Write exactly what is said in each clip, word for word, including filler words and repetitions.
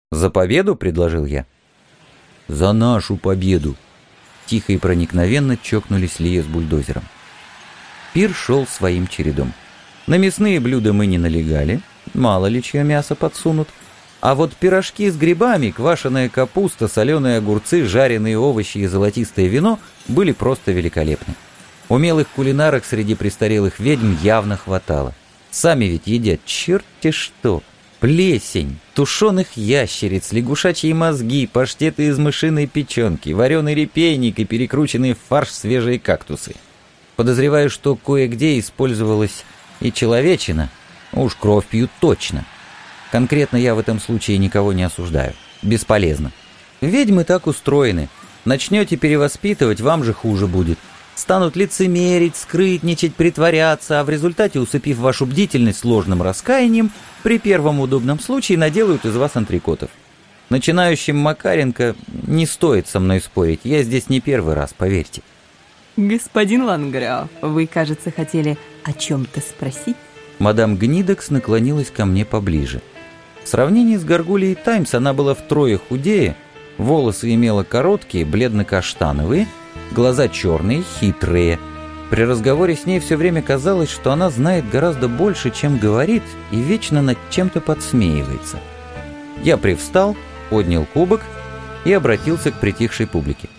«За победу?» — предложил я. «За нашу победу!» Тихо и проникновенно чокнулись Лия с бульдозером. Пир шел своим чередом. На мясные блюда мы не налегали, мало ли чье мясо подсунут. А вот пирожки с грибами, квашеная капуста, соленые огурцы, жареные овощи и золотистое вино были просто великолепны. Умелых кулинарок среди престарелых ведьм явно хватало. Сами ведь едят черти что. Плесень, тушеных ящериц, лягушачьи мозги, паштеты из мышиной печенки, вареный репейник и перекрученные в фарш свежие кактусы. Подозреваю, что кое-где использовалась и человечина. Уж кровь пьют точно. Конкретно я в этом случае никого не осуждаю. Бесполезно. Ведьмы так устроены. Начнете перевоспитывать, вам же хуже будет. Станут лицемерить, скрытничать, притворяться, а в результате, усыпив вашу бдительность сложным раскаянием, при первом удобном случае наделают из вас антрикотов. Начинающим Макаренко не стоит со мной спорить. Я здесь не первый раз, поверьте. Господин Ланграф, вы, кажется, хотели о чем-то спросить? Мадам Гнидекс наклонилась ко мне поближе. В сравнении с Горгульей Таймс она была втрое худее, волосы имела короткие, бледно-каштановые, глаза черные, хитрые. При разговоре с ней все время казалось, что она знает гораздо больше, чем говорит, и вечно над чем-то подсмеивается. Я привстал, поднял кубок и обратился к притихшей публике.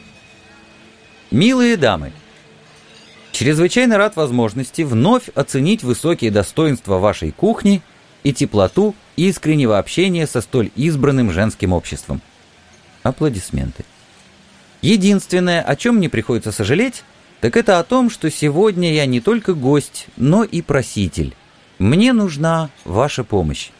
«Милые дамы, чрезвычайно рад возможности вновь оценить высокие достоинства вашей кухни и теплоту искреннего общения со столь избранным женским обществом». Аплодисменты. Единственное, о чем мне приходится сожалеть, так это о том, что сегодня я не только гость, но и проситель. Мне нужна ваша помощь.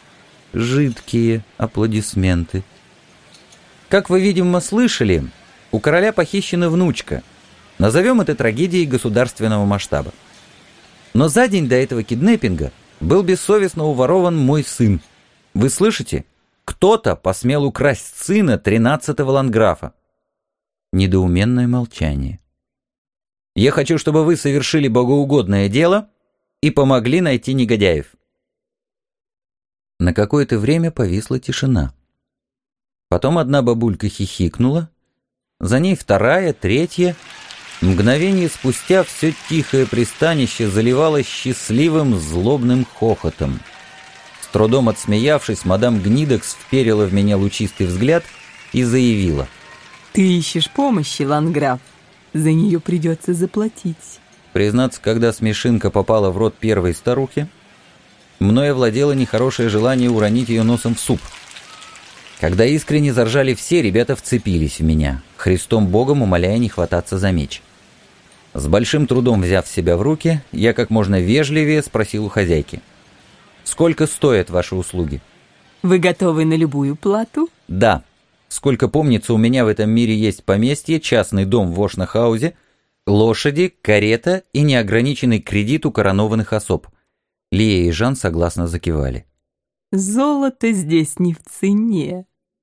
Жидкие аплодисменты. Как вы, видимо, слышали, у короля похищена внучка. Назовем это трагедией государственного масштаба. Но за день до этого киднеппинга был бессовестно уворован мой сын. Вы слышите? Кто-то посмел украсть сына тринадцатого ландграфа. Недоуменное молчание. Я хочу, чтобы вы совершили богоугодное дело и помогли найти негодяев. На какое-то время повисла тишина. Потом одна бабулька хихикнула, за ней вторая, третья. Мгновение спустя все тихое пристанище заливалось счастливым злобным хохотом. С трудом отсмеявшись, мадам Гнидекс вперила в меня лучистый взгляд и заявила: «Ты ищешь помощи, Ланграф. За нее придется заплатить». Признаться, когда смешинка попала в рот первой старухи, мною овладело нехорошее желание уронить ее носом в суп. Когда искренне заржали все, ребята вцепились в меня, Христом Богом умоляя не хвататься за меч. С большим трудом взяв себя в руки, я как можно вежливее спросил у хозяйки: «Сколько стоят ваши услуги?» «Вы готовы на любую плату?» «Да. Сколько помнится, у меня в этом мире есть поместье, частный дом в Ошнахаузе, лошади, карета и неограниченный кредит у коронованных особ». Лия и Жан согласно закивали. «Золото здесь не в цене.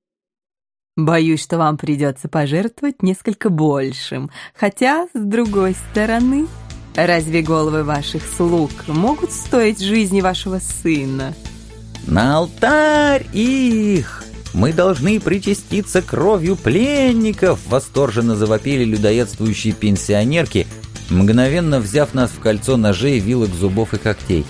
Боюсь, что вам придется пожертвовать несколько большим. Хотя, с другой стороны, разве головы ваших слуг могут стоить жизни вашего сына?» «На алтарь их! Мы должны причаститься кровью пленников!» Восторженно завопили людоедствующие пенсионерки, мгновенно взяв нас в кольцо ножей, вилок, зубов и когтей.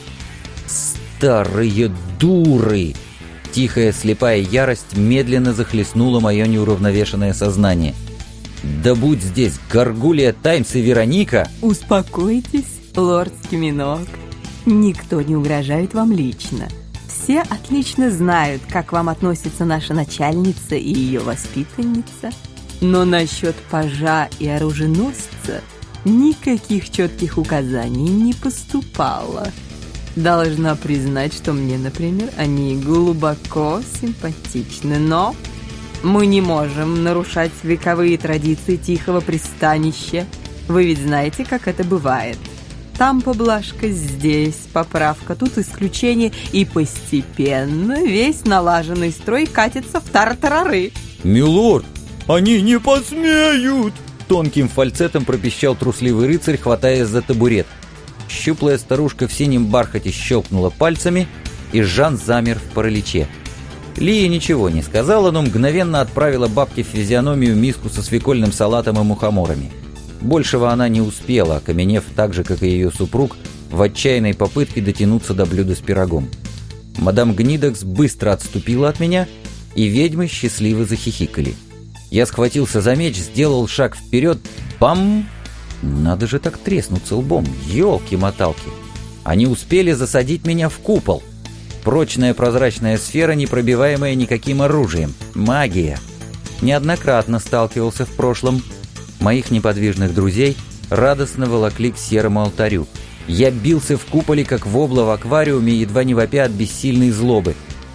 «Старые дуры!» Тихая слепая ярость медленно захлестнула мое неуравновешенное сознание. «Да будь здесь Горгулья Таймс и Вероника!» «Успокойтесь, лорд Скиминок. Никто не угрожает вам лично. Все отлично знают, как вам относится наша начальница и ее воспитанница. Но насчет пажа и оруженосца никаких четких указаний не поступало. Должна признать, что мне, например, они глубоко симпатичны, но мы не можем нарушать вековые традиции тихого пристанища. Вы ведь знаете, как это бывает. Там поблажка, здесь поправка, тут исключение, и постепенно весь налаженный строй катится в тартарары». «Милорд, они не посмеют!» Тонким фальцетом пропищал трусливый рыцарь, хватаясь за табурет. Щуплая старушка в синем бархате щелкнула пальцами, и Жан замер в параличе. Лия ничего не сказала, но мгновенно отправила бабке в физиономию миску со свекольным салатом и мухоморами. Большего она не успела, окаменев так же, как и ее супруг, в отчаянной попытке дотянуться до блюда с пирогом. Мадам Гнидекс быстро отступила от меня, и ведьмы счастливо захихикали. Я схватился за меч, сделал шаг вперед. Бам! Надо же так треснуться лбом, елки-моталки. Они успели засадить меня в купол. Прочная прозрачная сфера, непробиваемая никаким оружием. Магия. Неоднократно сталкивался в прошлом. Моих неподвижных друзей радостно волокли к серому алтарю. Я бился в куполе, как вобла в аквариуме, едва не вопя от бессильной злобы.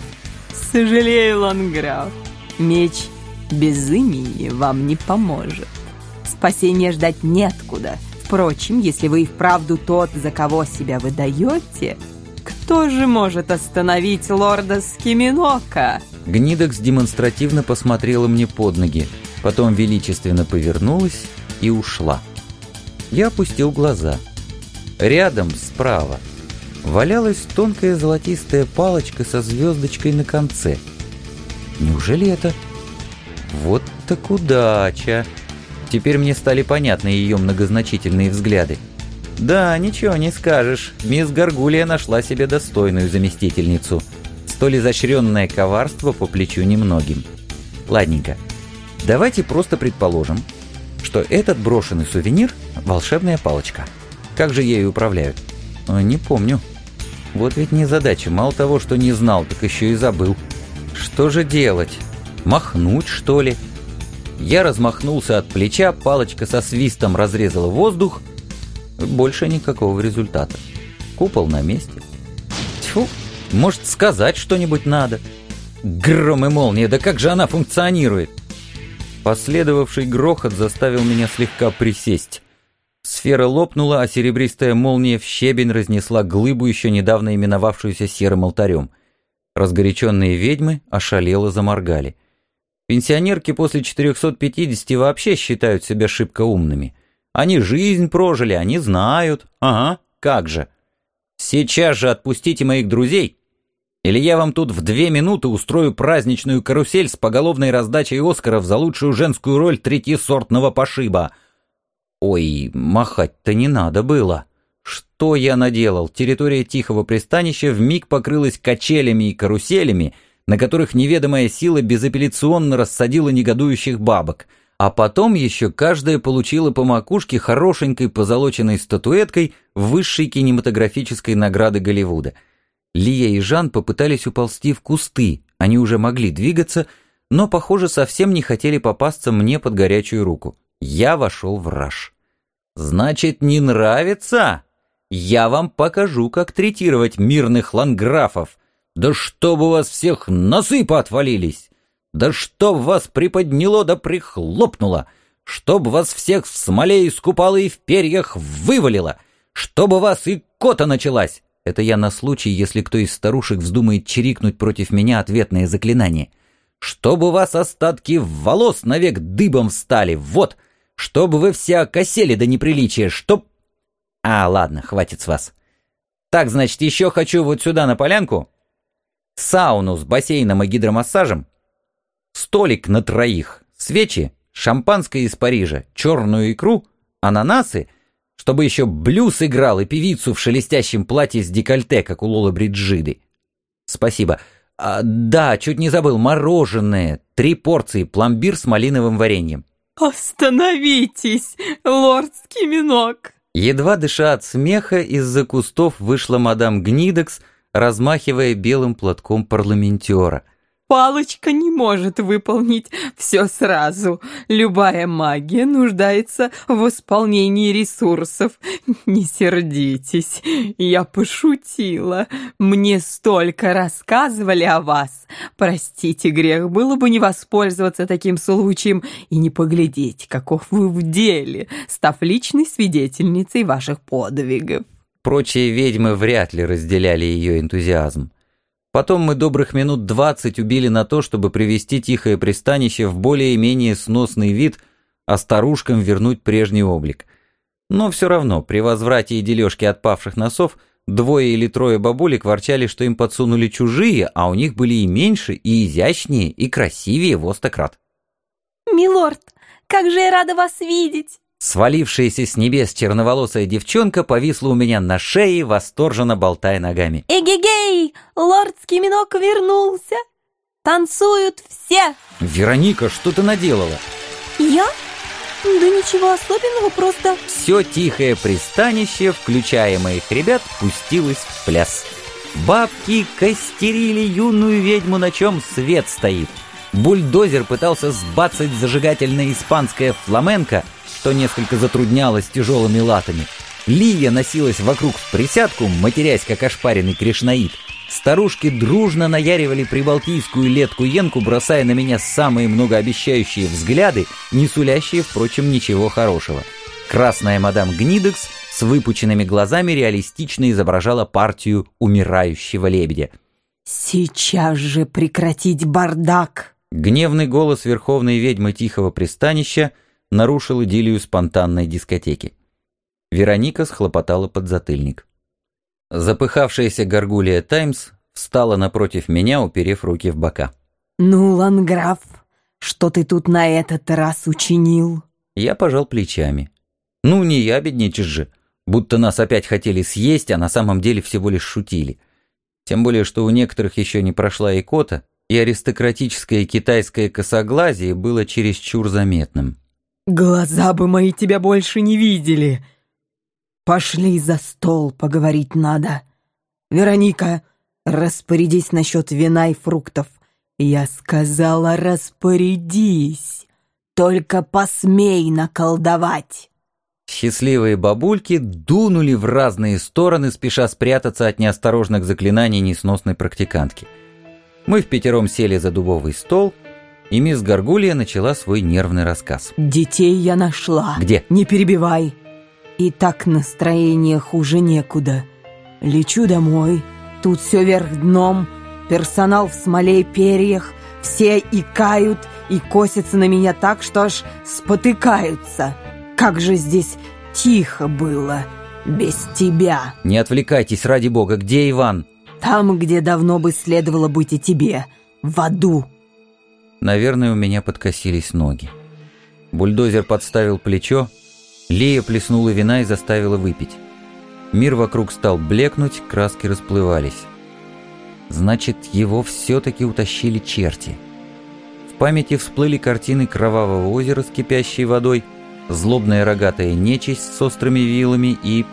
Сожалею, Ланграф, меч без имени вам не поможет. Спасения ждать неоткуда. Впрочем, если вы и вправду тот, за кого себя выдаете, кто же может остановить лорда Скиминока? Гнидекс демонстративно посмотрела мне под ноги, потом величественно повернулась и ушла. Я опустил глаза. Рядом, справа, валялась тонкая золотистая палочка со звездочкой на конце. Неужели это... Вот так удача! Теперь мне стали понятны ее многозначительные взгляды. Да, ничего не скажешь, мисс Гаргулья нашла себе достойную заместительницу. Столь изощренное коварство по плечу немногим. Ладненько, давайте просто предположим, что этот брошенный сувенир — волшебная палочка. Как же ею управляют? Не помню. Вот ведь незадача, мало того, что не знал, так еще и забыл. Что же делать? Махнуть, что ли? Я размахнулся от плеча, палочка со свистом разрезала воздух. Больше никакого результата. Купол на месте. Тьфу, может, сказать что-нибудь надо? Гром и молния, да как же она функционирует? Последовавший грохот заставил меня слегка присесть. Сфера лопнула, а серебристая молния в щебень разнесла глыбу, еще недавно именовавшуюся серым алтарем. Разгоряченные ведьмы ошалело заморгали. Пенсионерки после четырехсот пятидесяти вообще считают себя шибко умными. Они жизнь прожили, они знают. Ага, как же. Сейчас же отпустите моих друзей, или я вам тут в две минуты устрою праздничную карусель с поголовной раздачей Оскаров за лучшую женскую роль третьесортного пошиба. Ой, махать-то не надо было. Что я наделал? Территория тихого пристанища вмиг покрылась качелями и каруселями, на которых неведомая сила безапелляционно рассадила негодующих бабок, а потом еще каждая получила по макушке хорошенькой позолоченной статуэткой высшей кинематографической награды Голливуда. Лия и Жан попытались уползти в кусты, они уже могли двигаться, но, похоже, совсем не хотели попасться мне под горячую руку. Я вошел в раж. «Значит, не нравится? Я вам покажу, как третировать мирных ланграфов. Да чтоб у вас всех носы поотвалились! Да чтоб вас приподняло да прихлопнуло! Чтоб вас всех в смоле искупало и в перьях вывалило! Чтобы вас и кота началась!» Это я на случай, если кто из старушек вздумает чирикнуть против меня ответное заклинание. «Чтобы у вас остатки волос навек дыбом встали, вот! Чтобы вы все окосели до неприличия, чтоб...» А, ладно, хватит с вас. Так, значит, еще хочу вот сюда на полянку сауну с бассейном и гидромассажем, столик на троих, свечи, шампанское из Парижа, черную икру, ананасы, чтобы еще блюз играл и певицу в шелестящем платье с декольте, как у Лолы Бриджиды. Спасибо. А, да, чуть не забыл, мороженое, три порции, пломбир с малиновым вареньем. Остановитесь, лорд Скиминок! Едва дыша от смеха, из-за кустов вышла мадам Гнидекс, размахивая белым платком парламентера. Палочка не может выполнить все сразу. Любая магия нуждается в восполнении ресурсов. Не сердитесь, я пошутила. Мне столько рассказывали о вас. Простите, грех было бы не воспользоваться таким случаем и не поглядеть, каков вы в деле, став личной свидетельницей ваших подвигов. Прочие ведьмы вряд ли разделяли ее энтузиазм. Потом мы добрых минут двадцать убили на то, чтобы привести тихое пристанище в более-менее сносный вид, а старушкам вернуть прежний облик. Но все равно, при возврате и дележке отпавших носов, двое или трое бабулек ворчали, что им подсунули чужие, а у них были и меньше, и изящнее, и красивее во сто крат. «Милорд, как же я рада вас видеть!» Свалившаяся с небес черноволосая девчонка повисла у меня на шее, восторженно болтая ногами. «Эгегей! Лордский минок вернулся! Танцуют все!» «Вероника, что ты наделала?» «Я? Да ничего особенного, просто...» Все тихое пристанище, включая моих ребят, пустилось в пляс. Бабки костерили юную ведьму, на чем свет стоит. Бульдозер пытался сбацать зажигательное испанское фламенко, что несколько затруднялось тяжелыми латами. Лия носилась вокруг в присядку, матерясь, как ошпаренный кришнаит. Старушки дружно наяривали прибалтийскую летку-енку, бросая на меня самые многообещающие взгляды, не сулящие, впрочем, ничего хорошего. Красная мадам Гнидекс с выпученными глазами реалистично изображала партию умирающего лебедя. «Сейчас же прекратить бардак!» Гневный голос верховной ведьмы тихого пристанища нарушил идиллию спонтанной дискотеки. Вероника схлопотала подзатыльник. Запыхавшаяся горгулья Таймс встала напротив меня, уперев руки в бока. «Ну, Ланграф, что ты тут на этот раз учинил?» Я пожал плечами. «Ну, не ябедничаешь же, будто нас опять хотели съесть, а на самом деле всего лишь шутили. Тем более, что у некоторых еще не прошла икота, и аристократическое китайское косоглазие было чересчур заметным». «Глаза бы мои тебя больше не видели. Пошли за стол, поговорить надо. Вероника, распорядись насчет вина и фруктов. Я сказала, распорядись. Только посмей наколдовать». Счастливые бабульки дунули в разные стороны, спеша спрятаться от неосторожных заклинаний несносной практикантки. Мы впятером сели за дубовый стол, и мисс Горгулья начала свой нервный рассказ. «Детей я нашла». «Где?» «Не перебивай. И так настроение хуже некуда. Лечу домой, тут все вверх дном, персонал в смоле и перьях, все икают и косятся на меня так, что аж спотыкаются. Как же здесь тихо было, без тебя». «Не отвлекайтесь, ради бога, где Иван?» «Там, где давно бы следовало быть и тебе, в аду». Наверное, у меня подкосились ноги. Бульдозер подставил плечо, Лия плеснула вина и заставила выпить. Мир вокруг стал блекнуть, краски расплывались. Значит, его все-таки утащили черти. В памяти всплыли картины кровавого озера с кипящей водой, злобная рогатая нечисть с острыми вилами и...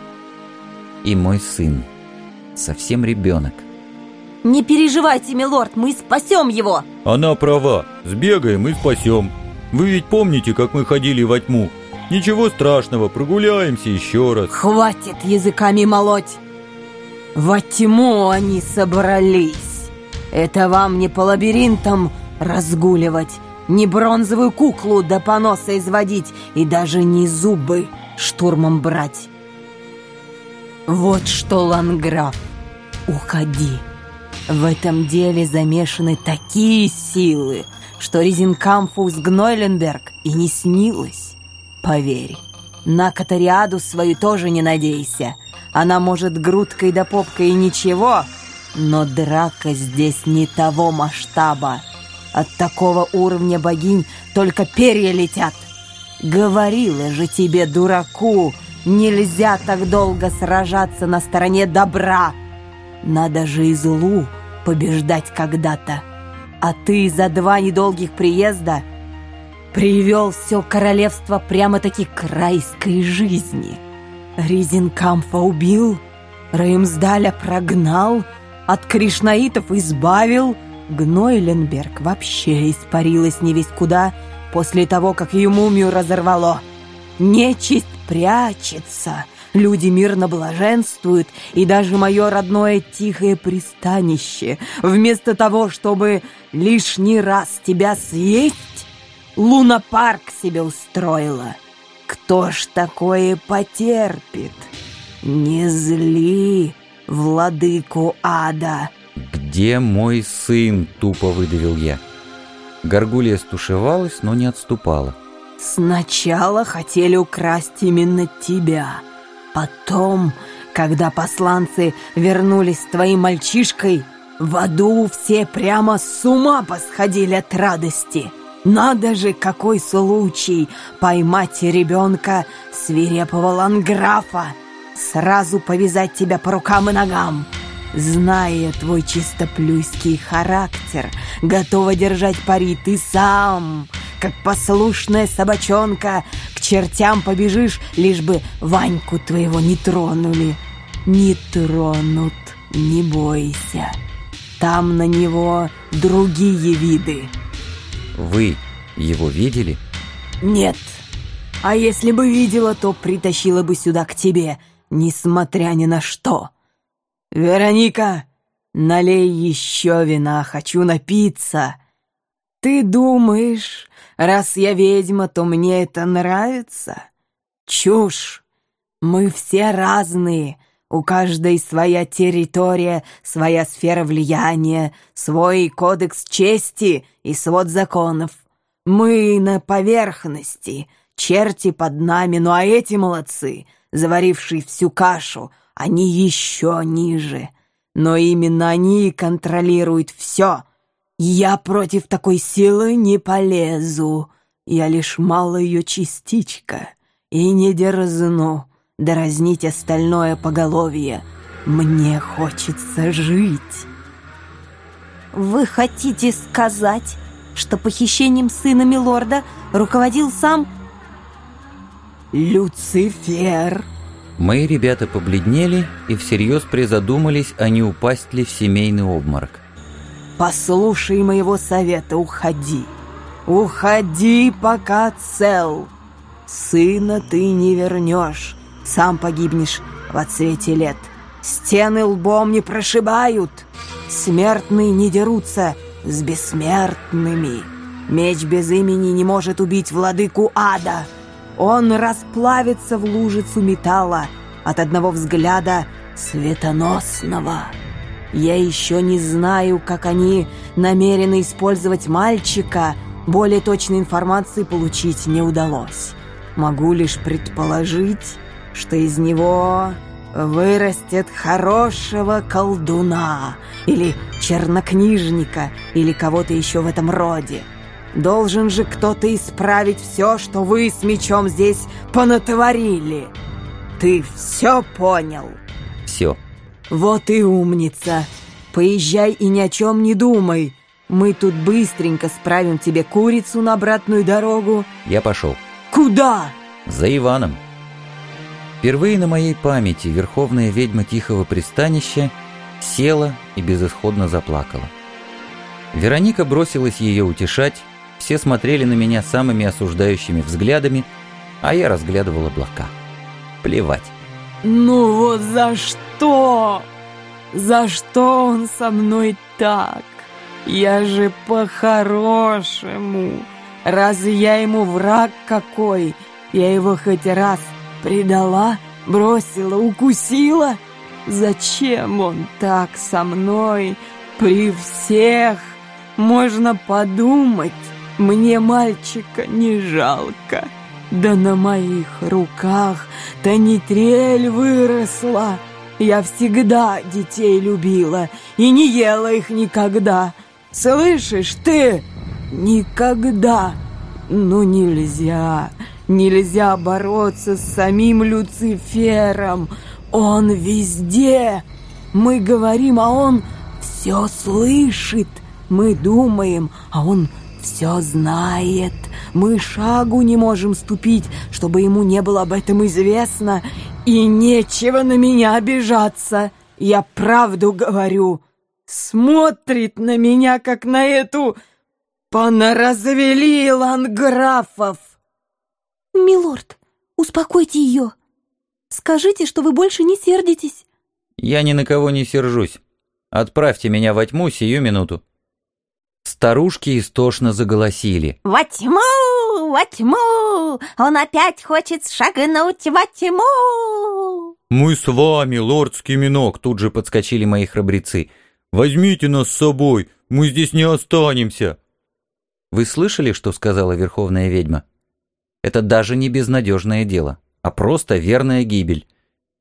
и мой сын. Совсем ребенок. «Не переживайте, милорд, мы спасем его!» Она права. Сбегаем и спасем. Вы ведь помните, как мы ходили во тьму? Ничего страшного, прогуляемся еще раз. «Хватит языками молоть! Во тьму они собрались. Это вам не по лабиринтам разгуливать, не бронзовую куклу до поноса изводить и даже не зубы штурмом брать. Вот что, Ланграф, уходи. В этом деле замешаны такие силы, что Резинкамфу с Гнойленберг и не снилось. Поверь, на Катариаду свою тоже не надейся. Она может грудкой да попкой и ничего, но драка здесь не того масштаба. От такого уровня богинь только перья летят. Говорила же тебе, дураку, нельзя так долго сражаться на стороне добра. Надо же и злу побеждать когда-то. А ты за два недолгих приезда привел все королевство прямо-таки к райской жизни. Резинкамфа убил, Реймсдаля прогнал, от кришнаитов избавил. Гнойленберг вообще испарилась не весть куда после того, как ее мумию разорвало. Нечисть прячется, люди мирно блаженствуют, и даже мое родное тихое пристанище, вместо того, чтобы лишний раз тебя съесть, лунопарк себе устроила. Кто ж такое потерпит? Не зли владыку ада. «Где мой сын?» — тупо выдавил я. Горгулья стушевалась, но не отступала. Сначала хотели украсть именно тебя. Потом, Когда посланцы вернулись с твоим мальчишкой, в аду все прямо с ума посходили от радости. Надо же, какой случай поймать ребенка свирепого ланграфа, сразу повязать тебя по рукам и ногам. Зная твой чистоплюйский характер, готова держать пари ты сам, как послушная собачонка, к чертям побежишь, лишь бы Ваньку твоего не тронули. Не тронут, не бойся. Там на него другие виды. Вы его видели? Нет. А если бы видела, то притащила бы сюда к тебе, несмотря ни на что. Вероника, налей еще вина, хочу напиться. Ты думаешь, раз я ведьма, то мне это нравится? Чушь. Мы все разные. У каждой своя территория, своя сфера влияния, свой кодекс чести и свод законов. Мы на поверхности, черти под нами, ну а эти молодцы, заварившие всю кашу, они еще ниже. Но именно они контролируют все. Я против такой силы не полезу. Я лишь малая ее частичка и не дерзну дразнить остальное поголовье. Мне хочется жить. Вы хотите сказать, что похищением сына милорда руководил сам Люцифер? Мои ребята побледнели и всерьез призадумались, а не упасть ли в семейный обморок. Послушай моего совета, уходи. Уходи, пока цел. Сына ты не вернешь. Сам погибнешь в отсвете лет. Стены лбом не прошибают. Смертные не дерутся с бессмертными. Меч без имени не может убить владыку ада. Он расплавится в лужицу металла от одного взгляда светоносного. Я еще не знаю, как они намерены использовать мальчика. Более точной информации получить не удалось. Могу лишь предположить, что из него вырастет хорошего колдуна или чернокнижника или кого-то еще в этом роде. Должен же кто-то исправить все, что вы с мечом здесь понатворили. Ты все понял? Все. Вот и умница. Поезжай и ни о чем не думай. Мы тут быстренько справим тебе курицу на обратную дорогу. Я пошел. Куда? За Иваном. Впервые на моей памяти верховная ведьма Тихого пристанища села и безысходно заплакала. Вероника бросилась ее утешать, все смотрели на меня самыми осуждающими взглядами, а я разглядывал облака. Плевать. Ну вот за что? За что он со мной так? Я же по-хорошему. Разве я ему враг какой? Я его хоть раз предала, бросила, укусила? Зачем он так со мной при всех? Можно подумать, мне мальчика не жалко. Да на моих руках-то не трель выросла. Я всегда детей любила и не ела их никогда. Слышишь ты? Никогда. Ну нельзя, нельзя бороться с самим Люцифером. Он везде. Мы говорим, а он все слышит. Мы думаем, а он все знает. Мы шагу не можем ступить, чтобы ему не было об этом известно. И нечего на меня обижаться. Я правду говорю. Смотрит на меня, как на эту... Понаразвели ланграфов. Милорд, успокойте ее. Скажите, что вы больше не сердитесь. Я ни на кого не сержусь. Отправьте меня во тьму сию минуту. Старушки истошно заголосили. Во тьму, во тьму! Он опять хочет шагнуть во тьму! Мы с вами, лорд Скиминок, тут же подскочили мои храбрецы. Возьмите нас с собой, мы здесь не останемся. Вы слышали, что сказала верховная ведьма? Это даже не безнадежное дело, а просто верная гибель.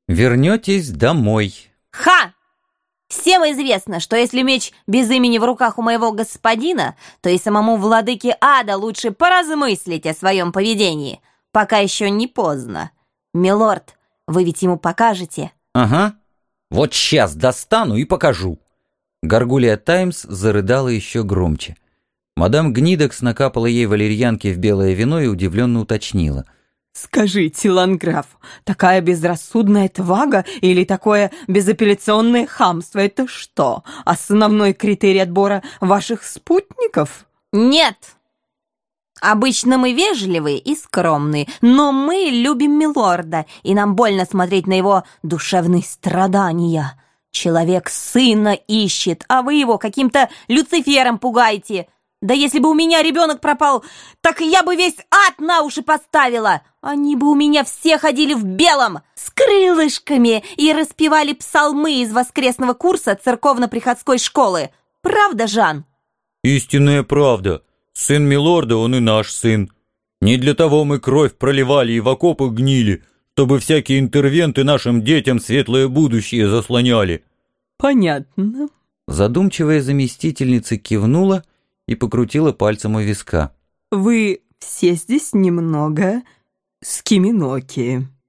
Вернетесь домой. Ха! Всем известно, что если меч без имени в руках у моего господина, то и самому владыке ада лучше поразмыслить о своем поведении, пока еще не поздно. Милорд, вы ведь ему покажете? Ага. Вот сейчас достану и покажу. Гаргулья Таймс зарыдала еще громче. Мадам Гнидекс накапала ей валерьянки в белое вино и удивленно уточнила. Скажите, ланграф, такая безрассудная твага или такое безапелляционное хамство — это что, основной критерий отбора ваших спутников? Нет! Обычно мы вежливые и скромные, но мы любим милорда, и нам больно смотреть на его душевные страдания. Человек сына ищет, а вы его каким-то Люцифером пугаете. Да если бы у меня ребенок пропал, так я бы весь ад на уши поставила. Они бы у меня все ходили в белом, с крылышками, и распевали псалмы из воскресного курса церковно-приходской школы. Правда, Жан? Истинная правда. Сын милорда, он и наш сын. Не для того мы кровь проливали и в окопах гнили, чтобы всякие интервенты нашим детям светлое будущее заслоняли. Понятно. Задумчивая заместительница кивнула и покрутила пальцем у виска. Вы все здесь немного скиминоки.